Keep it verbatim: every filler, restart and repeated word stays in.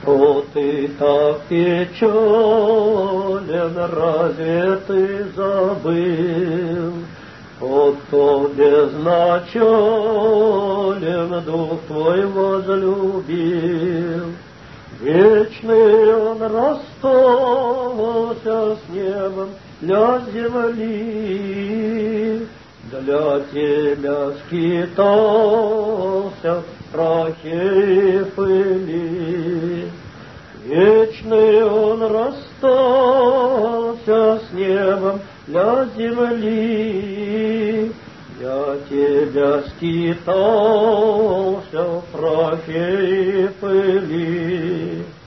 О, ты так печален, разве ты забыл? О, кто безначален, дух твой возлюбил. Вечный он расстался с небом для земли, для тебя скитался в прахе и пыли. Вечный он расстался с небом для земли, для тебя скитался в прахе и пыли.